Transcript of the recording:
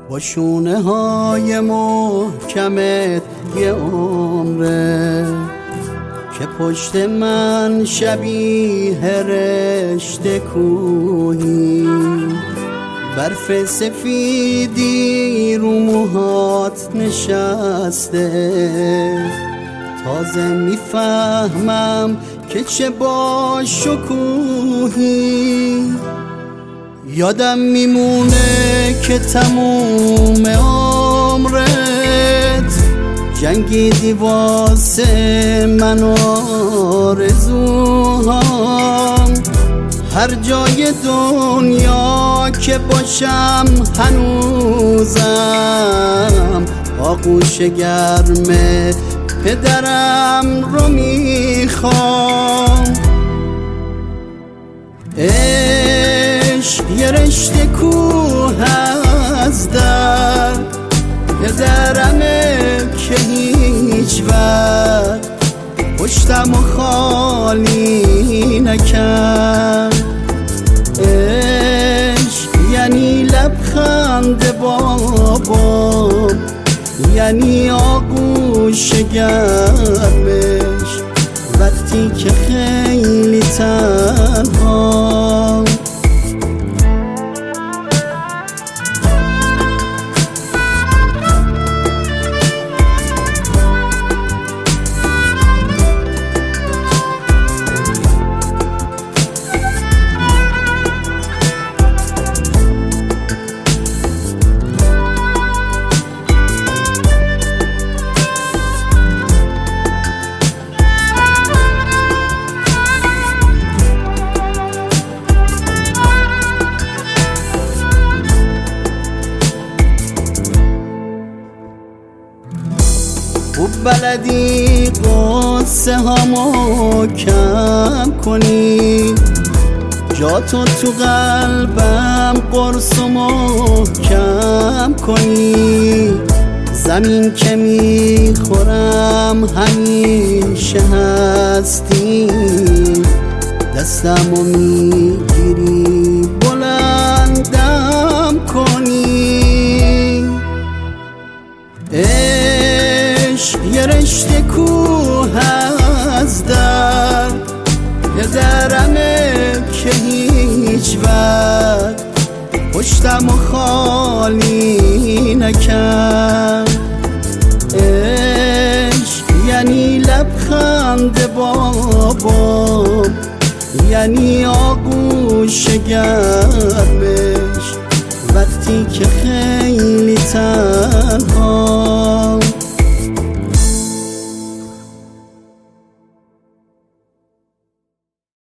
با شونه های محکمت یه عمره که پشت من شبیه رشته کوهی، برف سفیدی رو موهات نشسته. تازه میفهمم که چه با شکوهی. یادم میمونه که تموم عمرت جنگیدی واسه من و آرزوهام. هر جای دنیا که باشم هنوزم آغوش گرم پدرم رو میخوام. عشق یه رشته کوه از درد، پدرمه که هیچ وقت پشتم و خالی نکرد. عشق یعنی لبخند بابام، یعنی آغوش گرمش وقتی که خیلی تنها. خوب بلدی قصه هامو کم کنی، جاتو تو قلبم قرص و محکم کنی. زمین که میخورم همیشه هستی، دستمو میگیری بلندم کنی. یه رشته کوه از درد، پدرمه که هیچ وقت پشتم و خالی نکرد. عشق یعنی لبخند بابام، یعنی آغوش گرمش وقتی که خیلی تنها.